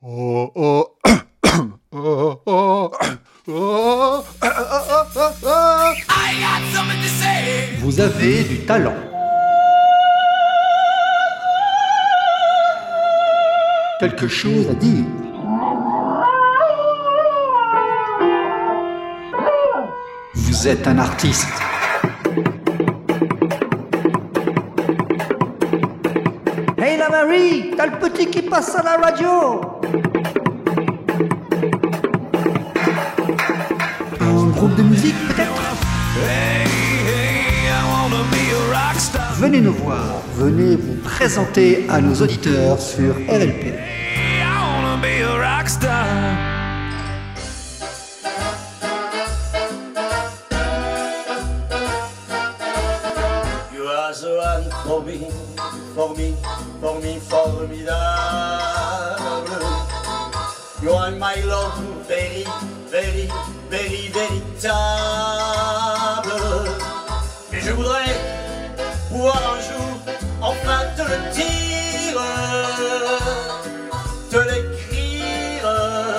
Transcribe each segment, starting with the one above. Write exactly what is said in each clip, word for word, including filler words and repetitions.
Oh, oh. Oh, oh, oh, Vous avez du talent. Quelque chose à dire. Vous êtes un artiste. Hey la Marie, t'as le petit qui passe à la radio. Un groupe de musique peut-être. Venez nous voir, venez vous présenter à nos auditeurs sur R L P. You are the one for me, for me, for me, formidable. You are my love, very, very, very, véritable. Et je voudrais pouvoir un jour enfin te le dire, te l'écrire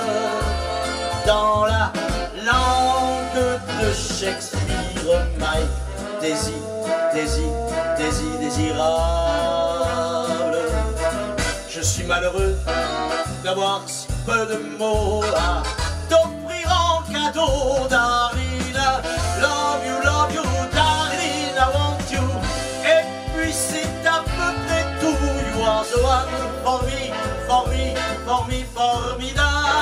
dans la langue de Shakespeare, my désir, désir, désir, désirable. Je suis malheureux d'avoir si peu de mots à t'offrir en cadeau, darling. Love you, love you, darling, I want you. Et puis c'est à peu près tout. You are the one for me, for me, for me, formidable.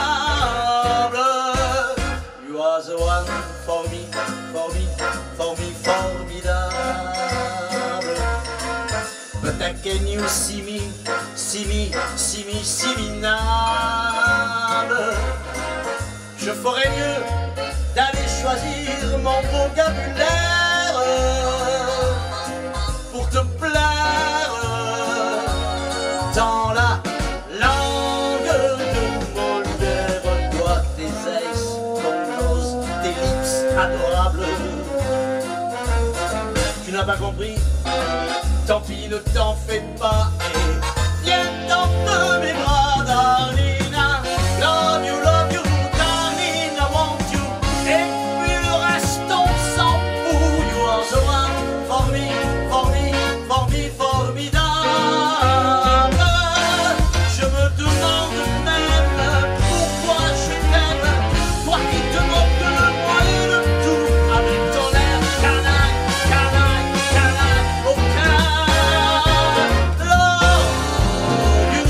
You are the one for me, for me, for me, formidable. But how can you see me, see me, see me, see me now? Je ferais mieux d'aller choisir mon vocabulaire pour te plaire dans la langue de Molière. Toi, tes aces, ton nose, tes lips adorables. Tu n'as pas compris? Tant pis, ne t'en fais pas et viens dans de mes bras, darling. Love you, love you, darling, I want you. Et puis le reste, on s'en fout. You are the one for me, for me, for me, formidable. Je me demande même pourquoi je t'aime. Toi qui te moques de moi et de tout, avec ton air canaille, canaille, canaille, aucun. Love you.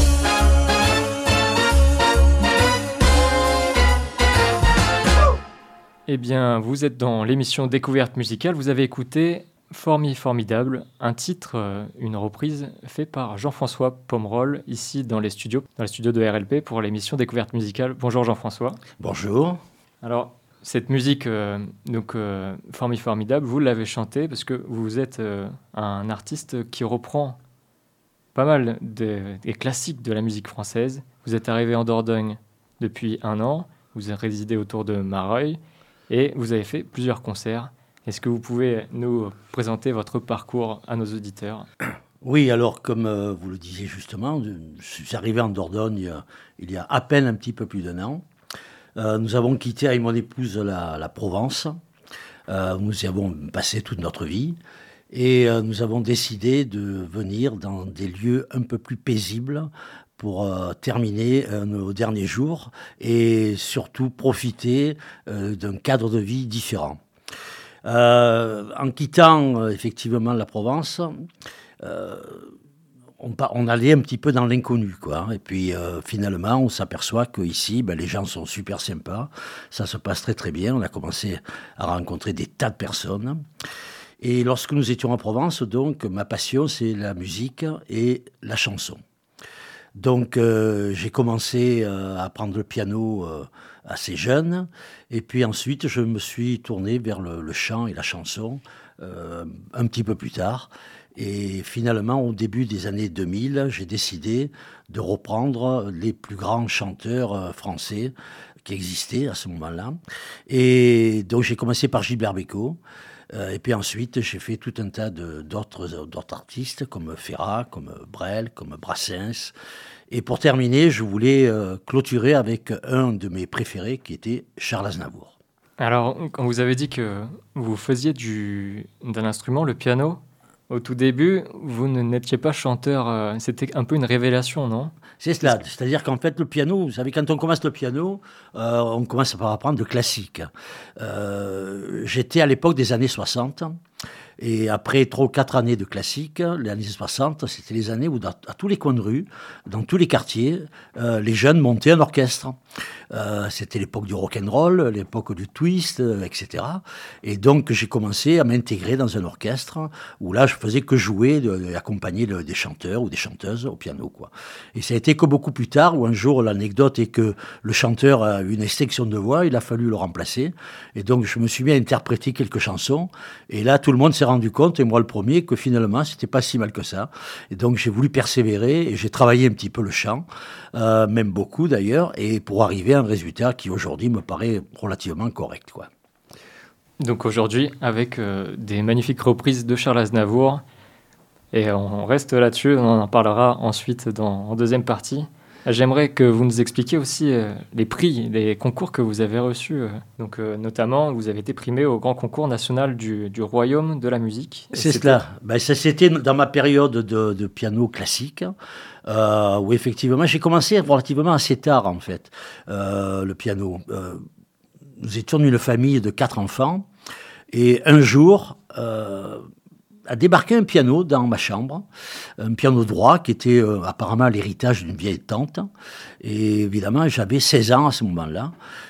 Eh bien, vous êtes dans l'émission Découverte musicale. Vous avez écouté Formi Formidable, un titre, euh, une reprise fait par Jean-François Pomerol, ici dans les studios, dans les studios de R L P pour l'émission Découverte musicale. Bonjour Jean-François. Bonjour. Alors, cette musique, euh, donc euh, Formi Formidable, vous l'avez chantée parce que vous êtes euh, un artiste qui reprend pas mal de- des classiques de la musique française. Vous êtes arrivé en Dordogne depuis un an, vous résidez autour de Mareuil et vous avez fait plusieurs concerts. Est-ce que vous pouvez nous présenter votre parcours à nos auditeurs ? Oui, alors comme euh, vous le disiez justement, je suis arrivé en Dordogne euh, il y a à peine un petit peu plus d'un an. Euh, nous avons quitté avec mon épouse la, la Provence. Euh, nous y avons passé toute notre vie. Et euh, nous avons décidé de venir dans des lieux un peu plus paisibles pour euh, terminer euh, nos derniers jours et surtout profiter euh, d'un cadre de vie différent. Euh, en quittant euh, effectivement la Provence, euh, on, pa- on allait un petit peu dans l'inconnu, quoi. Et puis euh, finalement, on s'aperçoit qu'ici, ben, les gens sont super sympas, ça se passe très très bien. On a commencé à rencontrer des tas de personnes. Et lorsque nous étions en Provence, donc, ma passion, c'est la musique et la chanson. Donc, euh, j'ai commencé euh, à apprendre le piano euh, assez jeune. Et puis ensuite, je me suis tourné vers le, le chant et la chanson euh, un petit peu plus tard. Et finalement, au début des années deux mille, j'ai décidé de reprendre les plus grands chanteurs euh, français qui existaient à ce moment-là. Et donc, j'ai commencé par Gilbert Bécaud. Euh, et puis ensuite, j'ai fait tout un tas de, d'autres, d'autres artistes, comme Ferrat, comme Brel, comme Brassens. Et pour terminer, je voulais euh, clôturer avec un de mes préférés qui était Charles Aznavour. Alors, quand vous avez dit que vous faisiez du, d'un instrument, le piano, au tout début, vous ne- n'étiez pas chanteur. euh, C'était un peu une révélation, non? C'est cela, c'est-à-dire qu'en fait, le piano, vous savez, quand on commence le piano, euh, on commence par apprendre le classique. Euh, j'étais à l'époque des années soixante, et après trois ou quatre années de classique, les années soixante, c'était les années où, dans- à tous les coins de rue, dans tous les quartiers, euh, les jeunes montaient un orchestre. Euh, c'était l'époque du rock'n'roll, l'époque du twist, euh, et cetera. Et donc, j'ai commencé à m'intégrer dans un orchestre où là, je faisais que jouer de- et accompagner le- des chanteurs ou des chanteuses au piano, quoi. Et ça a été que beaucoup plus tard, où un jour, l'anecdote est que le chanteur a eu une extinction de voix, il a fallu le remplacer. Et donc, je me suis mis à interpréter quelques chansons. Et là, tout le monde s'est rendu compte, et moi le premier, que finalement, c'était pas si mal que ça. Et donc, j'ai voulu persévérer et j'ai travaillé un petit peu le chant, euh, même beaucoup d'ailleurs, et pour arriver à un résultat qui aujourd'hui me paraît relativement correct, quoi. Donc aujourd'hui, avec euh, des magnifiques reprises de Charles Aznavour, et on reste là-dessus, on en parlera ensuite dans, en deuxième partie. J'aimerais que vous nous expliquiez aussi euh, les prix, les concours que vous avez reçus. euh. Donc euh, notamment, vous avez été primé au grand concours national du, du Royaume de la musique. Et C'est c'était- cela. Ben, ça, c'était dans ma période de, de piano classique, euh, où effectivement, j'ai commencé relativement assez tard, en fait, euh, le piano. Euh, nous étions une famille de quatre enfants, et un jour, euh, a débarqué un piano dans ma chambre, un piano droit qui était euh, apparemment l'héritage d'une vieille tante. Et évidemment, j'avais seize ans à ce moment-là.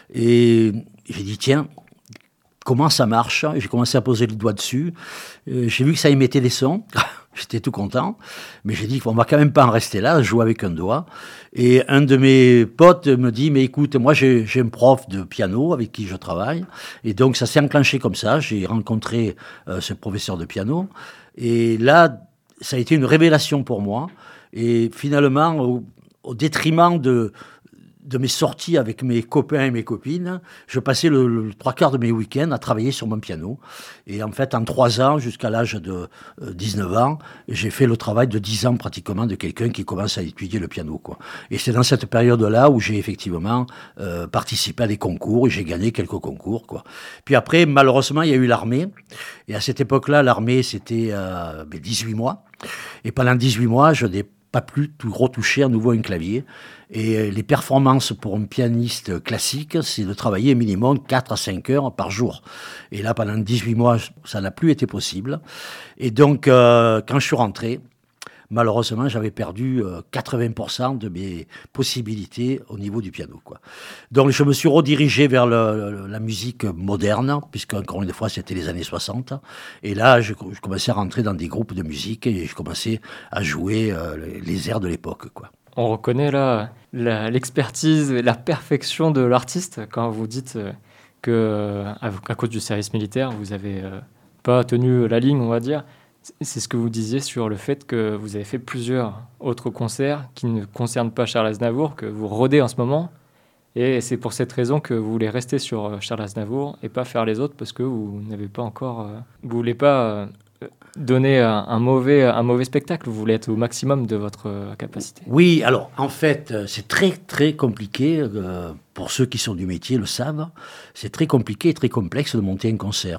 Et j'ai dit, tiens, comment ça marche? J'ai commencé à poser le doigt dessus. Euh, j'ai vu que ça émettait des sons. J'étais tout content. Mais j'ai dit qu'on va quand même pas en rester là, jouer avec un doigt. Et un de mes potes me dit, mais écoute, moi j'ai, j'ai un prof de piano avec qui je travaille. Et donc ça s'est enclenché comme ça. J'ai rencontré euh, ce professeur de piano. Et là, ça a été une révélation pour moi. Et finalement, au, au détriment de... de mes sorties avec mes copains et mes copines, je passais le, le trois quarts de mes week-ends à travailler sur mon piano. Et en fait, en trois ans, jusqu'à l'âge de euh, dix-neuf ans, j'ai fait le travail de dix ans pratiquement de quelqu'un qui commence à étudier le piano, quoi. Et c'est dans cette période-là où j'ai effectivement euh, participé à des concours et j'ai gagné quelques concours, quoi. Puis après, malheureusement, il y a eu l'armée. Et à cette époque-là, l'armée, c'était euh, ben, dix-huit mois. Et pendant dix-huit mois, je n'ai pas plus tout retoucher à nouveau un clavier. Et les performances pour un pianiste classique, c'est de travailler minimum quatre à cinq heures par jour. Et là, pendant dix-huit mois, ça n'a plus été possible. Et donc, euh, quand je suis rentré, malheureusement, j'avais perdu euh, quatre-vingts pour cent de mes possibilités au niveau du piano, quoi. Donc, je me suis redirigé vers le, le, la musique moderne, puisque, encore une fois, c'était les années soixante. Et là, je, je commençais à rentrer dans des groupes de musique et je commençais à jouer euh, les, les airs de l'époque, quoi. On reconnaît là la- l'expertise, la perfection de l'artiste quand vous dites euh, que, euh, à, à cause du service militaire, vous n'avez euh, pas tenu la ligne, on va dire. C'est- C'est ce que vous disiez sur le fait que vous avez fait plusieurs autres concerts qui ne concernent pas Charles Aznavour, que vous rodez en ce moment. Et c'est pour cette raison que vous voulez rester sur euh, Charles Aznavour et pas faire les autres parce que vous n'avez pas encore... euh, vous voulez pas euh, donner un, un mauvais, un mauvais spectacle, vous voulez être au maximum de votre euh, capacité. Oui, alors en fait, euh, c'est très très compliqué, euh, pour ceux qui sont du métier le savent, c'est très compliqué et très complexe de monter un concert.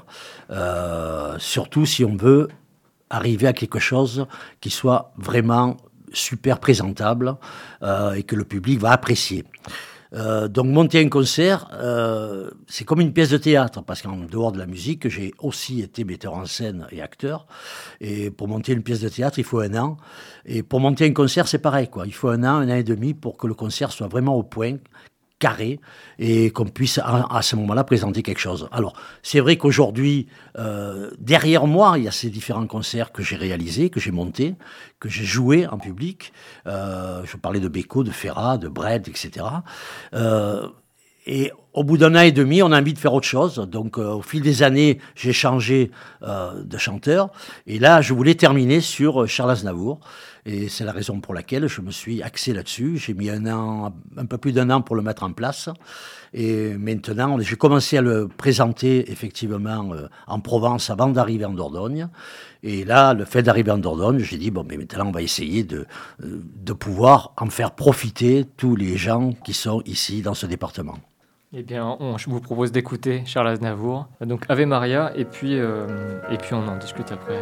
Euh, surtout si on veut arriver à quelque chose qui soit vraiment super présentable euh, et que le public va apprécier. Euh, donc monter un concert, euh, c'est comme une pièce de théâtre, parce qu'en dehors de la musique, j'ai aussi été metteur en scène et acteur. Et pour monter une pièce de théâtre, il faut un an. Et pour monter un concert, c'est pareil, quoi. Il faut un an, un an et demi pour que le concert soit vraiment au point, carré, et qu'on puisse à, à ce moment-là présenter quelque chose. Alors, c'est vrai qu'aujourd'hui, euh, derrière moi, il y a ces différents concerts que j'ai réalisés, que j'ai montés, que j'ai joués en public. Euh, je parlais de Beko, de Ferrat, de Brel, et cetera. Euh, et au bout d'un an et demi, on a envie de faire autre chose. Donc, euh, au fil des années, j'ai changé euh, de chanteur. Et là, je voulais terminer sur Charles Aznavour. Et c'est la raison pour laquelle je me suis axé là-dessus. J'ai mis un an, un peu plus d'un an pour le mettre en place. Et maintenant, j'ai commencé à le présenter effectivement euh, en Provence avant d'arriver en Dordogne. Et là, le fait d'arriver en Dordogne, j'ai dit, bon, mais maintenant, on va essayer de, de pouvoir en faire profiter tous les gens qui sont ici dans ce département. Eh bien, on, je vous propose d'écouter Charles Aznavour, donc Ave Maria, et puis, euh, et puis on en discute après.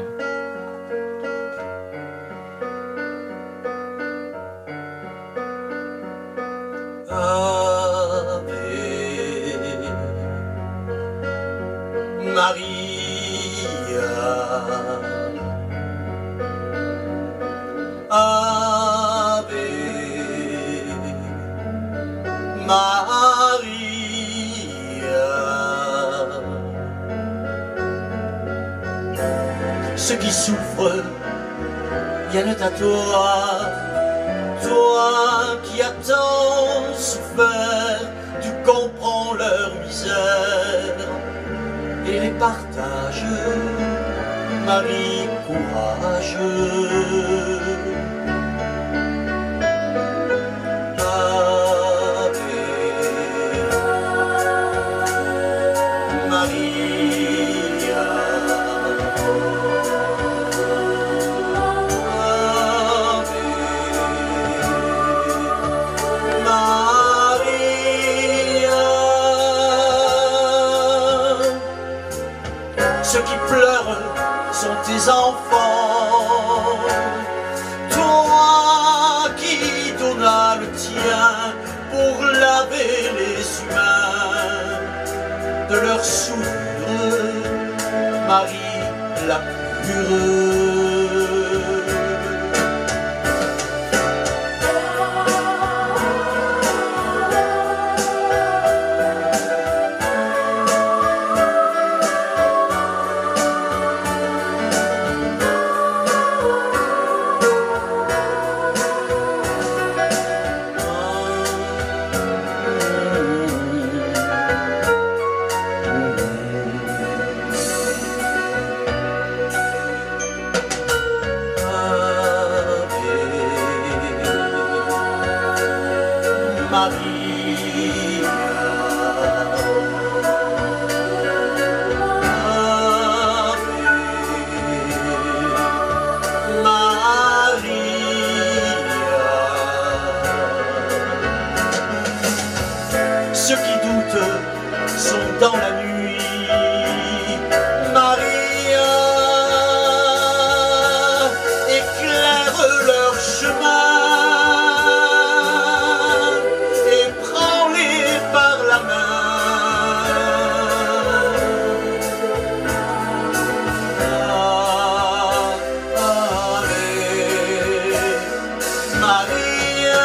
Ave Maria, Ave Maria, ceux qui souffrent viennent à toi, toi qui as tant souffert, tu comprends leur misère et les partages, Marie, courage. Ave Maria, ceux qui pleurent sont tes enfants, toi qui donnas le tien pour laver les humains de leur souillure, Marie la pure. Ceux qui doutent sont dans la nuit, Maria éclaire leur chemin et prends-les par la main. Ave Maria.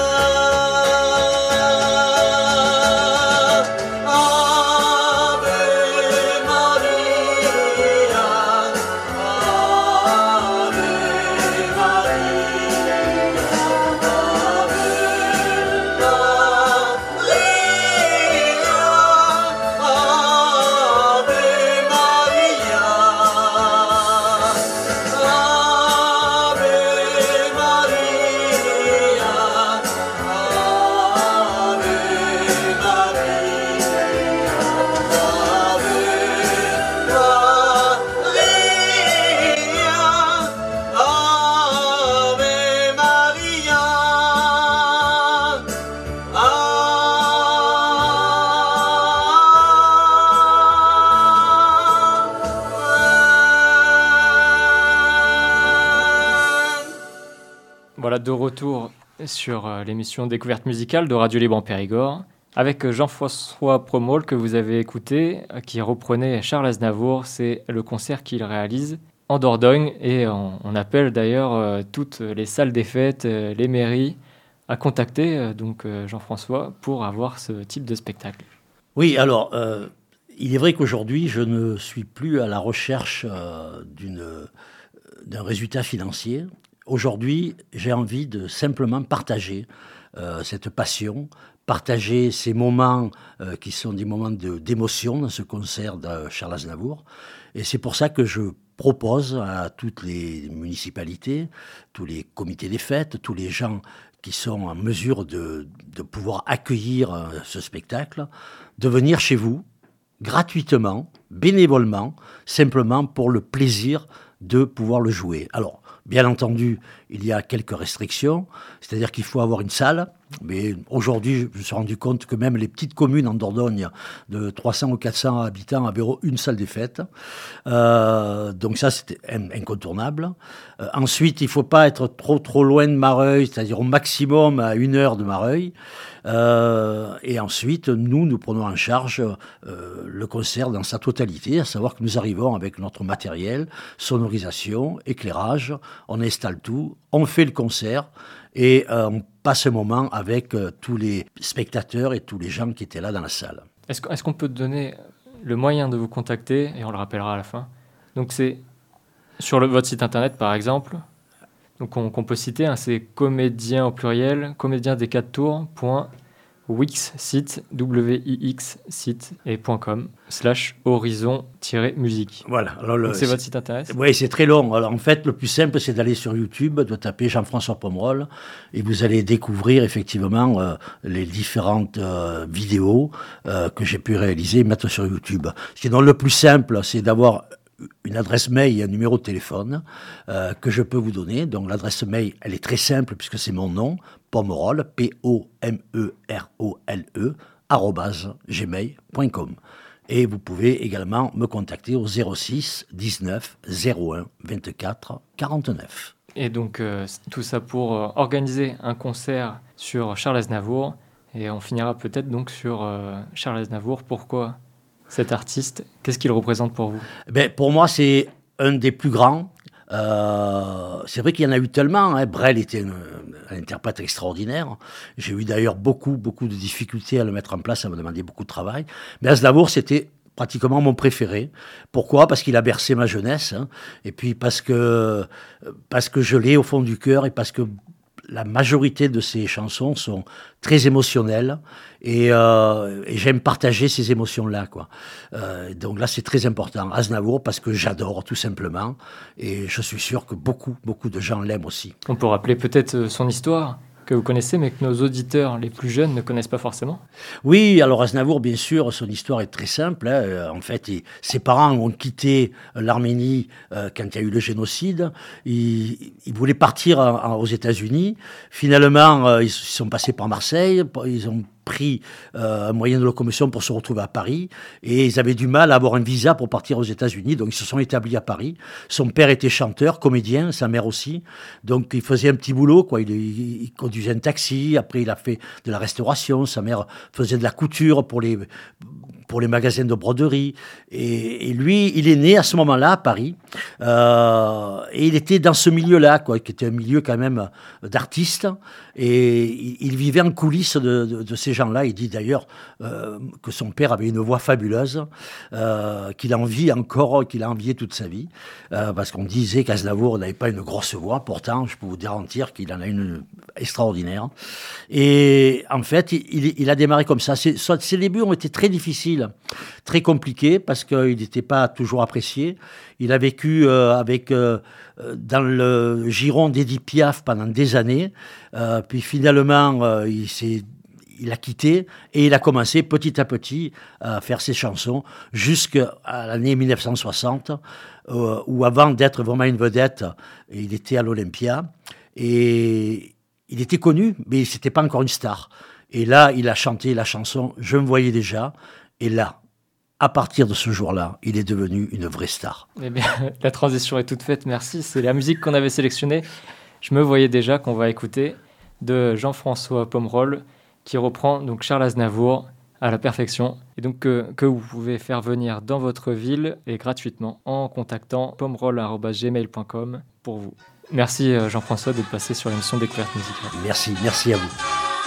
Voilà, de retour sur euh, l'émission Découverte musicale de Radio Libre en Périgord, avec Jean-François Promol que vous avez écouté, euh, qui reprenait Charles Aznavour. C'est le concert qu'il réalise en Dordogne, et on, on appelle d'ailleurs euh, toutes les salles des fêtes, euh, les mairies, à contacter euh, donc euh, Jean-François pour avoir ce type de spectacle. Oui, alors, euh, il est vrai qu'aujourd'hui, je ne suis plus à la recherche euh, d'une, d'un résultat financier. Aujourd'hui, j'ai envie de simplement partager euh, cette passion, partager ces moments euh, qui sont des moments de, d'émotion dans ce concert de Charles Aznavour. Et c'est pour ça que je propose à toutes les municipalités, tous les comités des fêtes, tous les gens qui sont en mesure de, de pouvoir accueillir euh, ce spectacle, de venir chez vous gratuitement, bénévolement, simplement pour le plaisir de pouvoir le jouer. Alors, bien entendu, il y a quelques restrictions, c'est-à-dire qu'il faut avoir une salle, mais aujourd'hui, je me suis rendu compte que même les petites communes en Dordogne de trois cents ou quatre cents habitants avaient une salle des fêtes. Euh, donc ça, c'était incontournable. Euh, ensuite, il ne faut pas être trop trop loin de Mareuil, c'est-à-dire au maximum à une heure de Mareuil. Euh, et ensuite, nous, nous prenons en charge euh, le concert dans sa totalité, à savoir que nous arrivons avec notre matériel, sonorisation, éclairage, on installe tout, on fait le concert et euh, on passe un moment avec euh, tous les spectateurs et tous les gens qui étaient là dans la salle. Est-ce, est-ce qu'on peut donner le moyen de vous contacter, et on le rappellera à la fin. Donc c'est sur le, votre site internet par exemple, donc on, qu'on peut citer, hein, c'est comédien au pluriel, comédien des quatre tours, point, wix site, w i x site et .com slash horizon musique. Voilà. Alors le, donc c'est, c'est votre site internet. Oui, c'est très long. Alors en fait, le plus simple, c'est d'aller sur YouTube, de taper Jean-François Pomerol, et vous allez découvrir effectivement euh, les différentes euh, vidéos euh, que j'ai pu réaliser et mettre sur YouTube. Sinon, le plus simple, c'est d'avoir une adresse mail et un numéro de téléphone euh, que je peux vous donner. Donc l'adresse mail, elle est très simple puisque c'est mon nom, Pomerol, P O M E R O L E, arobase gmail point com. Et vous pouvez également me contacter au zéro six dix-neuf zéro un vingt-quatre quarante-neuf. Et donc euh, tout ça pour euh, organiser un concert sur Charles Aznavour. Et on finira peut-être donc sur euh, Charles Aznavour. Pourquoi cet artiste, qu'est-ce qu'il représente pour vous ? Ben, pour moi, c'est un des plus grands. Euh, c'est vrai qu'il y en a eu tellement. Hein. Brel était une, un interprète extraordinaire. J'ai eu d'ailleurs beaucoup, beaucoup de difficultés à le mettre en place. Ça m'a demandé beaucoup de travail. Mais Aznavour, c'était pratiquement mon préféré. Pourquoi ? Parce qu'il a bercé ma jeunesse. Hein. Et puis parce que, parce que je l'ai au fond du cœur et parce que la majorité de ces chansons sont très émotionnelles et, euh, et j'aime partager ces émotions-là, quoi. Euh, donc là, c'est très important. Aznavour, parce que j'adore, tout simplement. Et je suis sûr que beaucoup, beaucoup de gens l'aiment aussi. On peut rappeler peut-être son histoire que vous connaissez, mais que nos auditeurs les plus jeunes ne connaissent pas forcément. Oui, alors Aznavour, bien sûr, son histoire est très simple. Hein. En fait, il, ses parents ont quitté l'Arménie euh, quand il y a eu le génocide. Ils, ils voulaient partir en, en, aux États-Unis. Finalement, euh, ils sont passés par Marseille. Ils ont pris euh, un moyen de locomotion pour se retrouver à Paris et ils avaient du mal à avoir un visa pour partir aux États-Unis, donc ils se sont établis à Paris. Son père était chanteur, comédien, sa mère aussi, donc il faisait un petit boulot, quoi. Il, il, il conduisait un taxi, après il a fait de la restauration, sa mère faisait de la couture pour les, pour les magasins de broderie et, et lui, il est né à ce moment-là à Paris euh, et il était dans ce milieu-là, quoi, qui était un milieu quand même d'artistes et il, il vivait en coulisses de, de, de ces gens-là. Il dit d'ailleurs euh, que son père avait une voix fabuleuse, euh, qu'il envie encore, qu'il a envié toute sa vie, euh, parce qu'on disait qu'Aznavour n'avait pas une grosse voix. Pourtant, je peux vous garantir qu'il en a une extraordinaire. Et en fait, il, il a démarré comme ça. Ses, ses débuts ont été très difficiles, très compliqués, parce qu'il n'était pas toujours apprécié. Il a vécu euh, avec, euh, dans le giron d'Édith Piaf pendant des années. Euh, puis finalement, euh, il s'est Il a quitté et il a commencé petit à petit à faire ses chansons jusqu'à l'année mille neuf cent soixante, euh, où avant d'être vraiment une vedette, il était à l'Olympia et il était connu, mais c'était pas encore une star. Et là, il a chanté la chanson « Je me voyais déjà » et là, à partir de ce jour-là, il est devenu une vraie star. Eh bien, la transition est toute faite, merci. C'est la musique qu'on avait sélectionnée. Je me voyais déjà qu'on va écouter de Jean-François Pomerol, qui reprend donc Charles Aznavour à la perfection, et donc que, que vous pouvez faire venir dans votre ville et gratuitement en contactant pomerol arobase gmail point com pour vous. Merci Jean-François d'être passé sur l'émission Découverte musicale. Merci, merci à vous.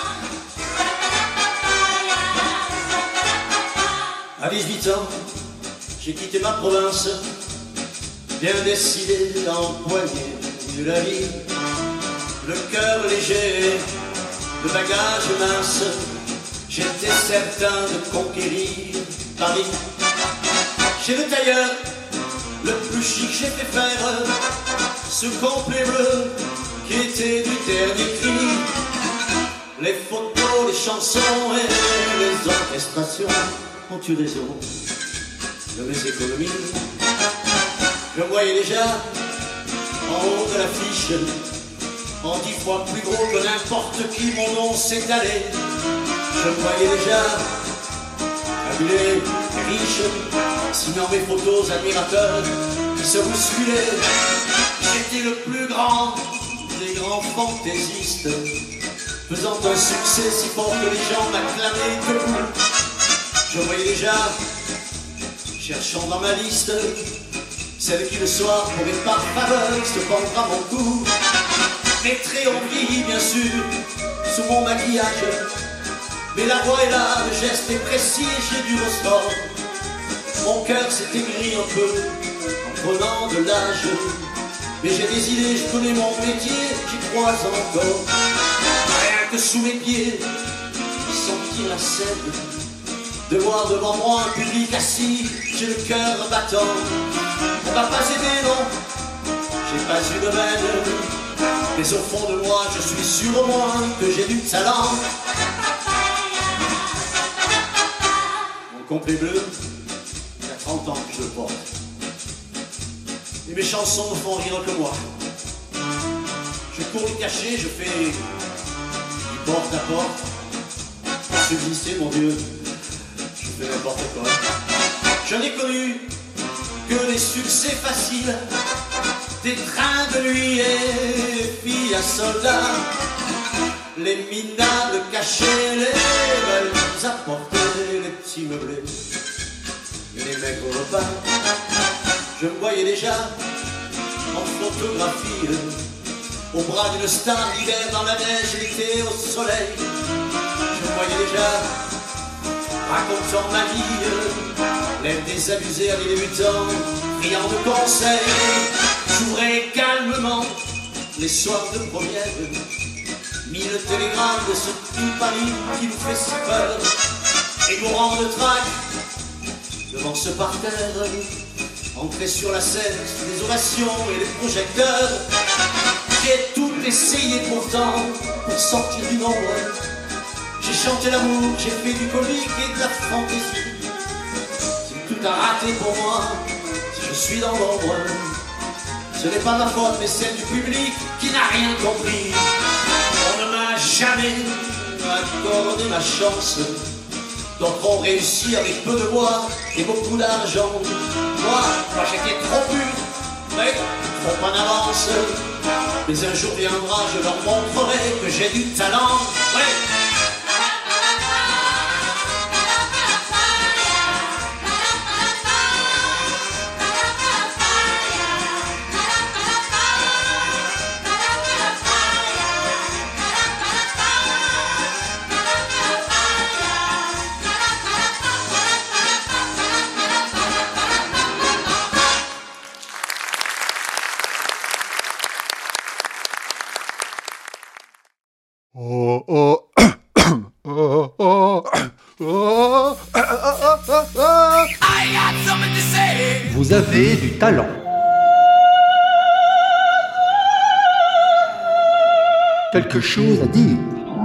À dix-huit ans, j'ai quitté ma province, bien décidé d'empoigner de la vie, le cœur léger, le bagage mince, j'étais certain de conquérir Paris. Chez le tailleur, le plus chic j'ai fait faire ce complet bleu qui était du dernier cri. Les photos, les chansons et les orchestrations ont eu raison de mes économies. Je me voyais déjà en haut de l'affiche, en dix fois plus gros que n'importe qui, mon nom s'étalait. Je me voyais déjà fabulé, riche, signant mes photos admirateurs qui se bousculaient. J'étais le plus grand des grands fantaisistes, faisant un succès si fort que les gens m'acclamaient debout. Je voyais déjà, cherchant dans ma liste, celle qui le soir pourrait par faveur se pendre à mon cou. Mes traits ont vieilli bien sûr sous mon maquillage, mais la voix est là, le geste est précis et j'ai du ressort. Mon cœur s'est aigri un peu en prenant de l'âge, mais j'ai des idées, je connais mon métier, j'y crois encore. Rien que sous mes pieds, sentir la scène, de voir devant moi un public assis, j'ai le cœur battant. On m'a pas aidé, non, j'ai pas eu de veine, mais au fond de moi, je suis sûr au moins que j'ai du talent. Mon complet bleu, il y a trente ans que je le porte, et mes chansons ne font rire que moi. Je cours le cacher, je fais du porte à porte, pour se glisser, mon Dieu, je fais n'importe quoi. Je n'ai connu que des succès faciles, des trains de nuit et des filles à soldats, les minables cachés, les belles apportées, les petits meublés et les mecs au repas. Je me voyais déjà en photographie, au bras d'une star, l'hiver dans la neige, l'été au soleil. Je me voyais déjà racontant ma vie, l'aide désabusée à des débutants, friand de conseils. J'ouvrais calmement les soirs de première, mille télégrammes de ce tout Paris qui nous fait si peur, et mourant de trac devant ce parterre, entrer sur la scène sous les ovations et les projecteurs. J'ai tout essayé pourtant pour sortir du nombre. J'ai chanté l'amour, j'ai fait du comique et de la fantaisie. Si tout a raté pour moi, si je suis dans l'ombre, ce n'est pas ma faute mais celle du public qui n'a rien compris. On ne m'a jamais accordé ma chance. D'autres ont réussi avec peu de voix et beaucoup d'argent. Moi, moi j'étais trop pur, mais trop en avance. Mais un jour viendra, je leur montrerai que j'ai du talent. Ouais. Oh, oh, oh, oh, oh, Vous avez du talent. Quelque chose à dire.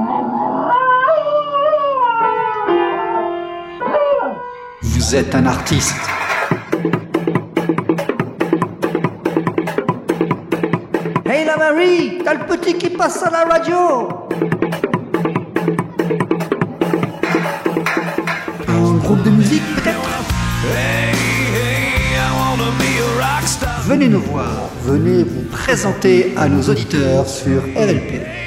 Vous êtes un artiste. Hey la Marie, t'as le petit qui passe à la radio. Un groupe de musique peut-être. Venez nous voir, venez vous présenter à nos auditeurs sur R L P.